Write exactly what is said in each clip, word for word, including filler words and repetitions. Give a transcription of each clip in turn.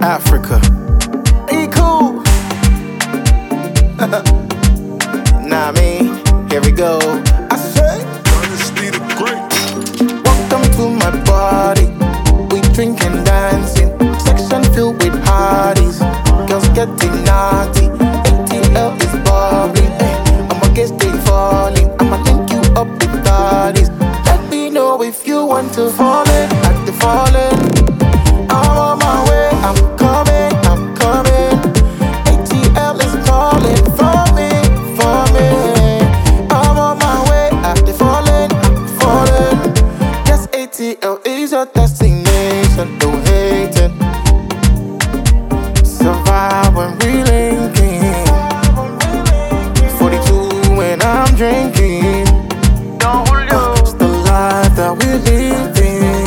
Africa. Be cool. Nah, me, here we go. I say, Honesty the great. welcome to my party. We drinking, dancing, section filled with parties. Girls getting naughty. A T L is bubbling. Eh, I'ma get stay falling. I'ma link you up with bodies. Let me know if you want to fall in, at the falling. I'm on my way, I'm coming, I'm coming. A T L is calling for me, for me. I'm on my way, at the falling, I'm falling. Yes, A T L is your destination, don't hate it. Survive when we linking. forty-two when I'm drinking. It's the life that we living.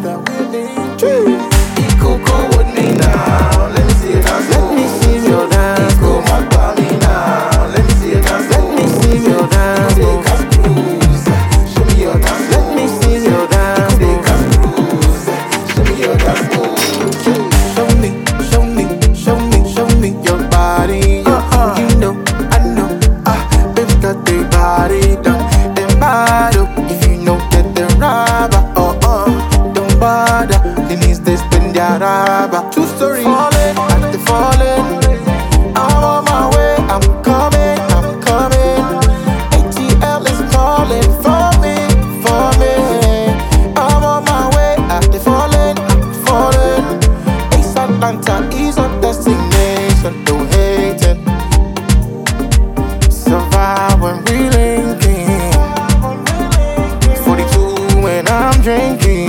Be cool, cool with me now. Let me see you dance. Let me see you dance. Go back by me now. Let me see you dance. Let me see you dance. Take us cruise. Show me your dance. Let me see you dance. Take us cruise. Show me your dance. Show me, show me, show me, show me your body. Uh-uh. You know, I know. Ah, baby got the body done. Them bottle. If you know that the rubber. Oh, uh, don't bother. It needs this thing, that rubber. True story. Falling, at the falling. I'm on my way. I'm coming, I'm coming. A T L is calling for me, for me. I'm on my way. At the falling, I'm falling. Ace Atlanta is a destination. Don't hate it. Survive when we linking. forty-two when I'm drinking.